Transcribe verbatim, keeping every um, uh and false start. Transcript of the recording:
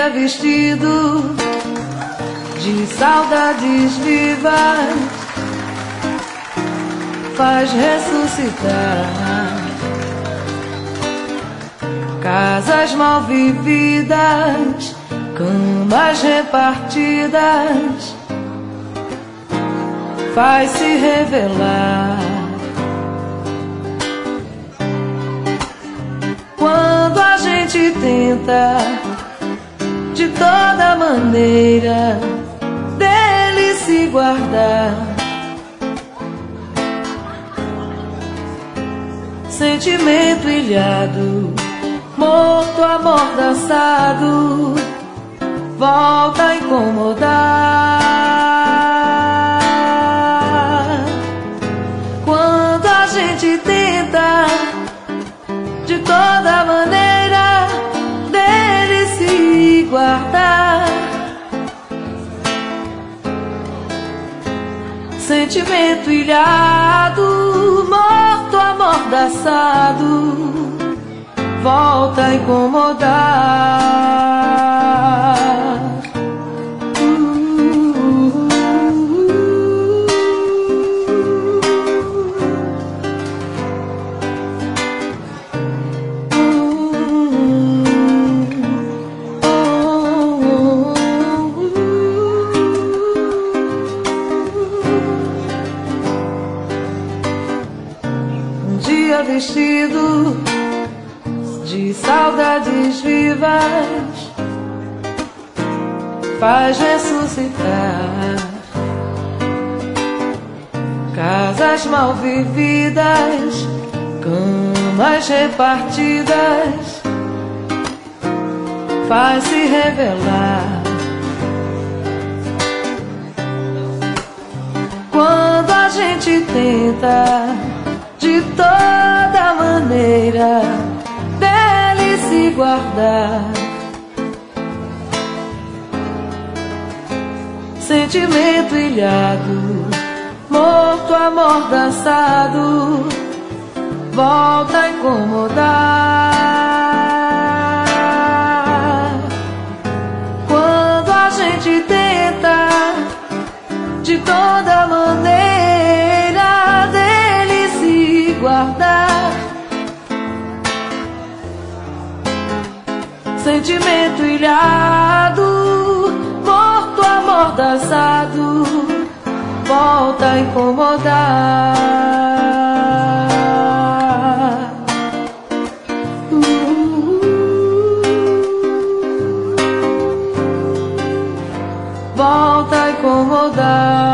dia vestido de saudades vivas faz ressuscitar casas mal vividas, camas repartidas, faz se revelar. Quando a gente tenta de toda maneira dele se guardar, sentimento ilhado, morto, amordaçado, volta a incomodar. Quando a gente tenta de toda maneira dele se guardar, sentimento ilhado, morto, amordaçado, volta a incomodar. Um dia vestido de saudades vivas faz ressuscitar casas mal vividas, camas repartidas, faz se revelar. Quando a gente tenta de toda maneira dele se guardar, sentimento ilhado, morto, amordaçado, volta a incomodar. Quando a gente tenta de toda maneira dele se guardar, sentimento ilhado, morto, amordaçado, volta a incomodar. uh, Volta a incomodar.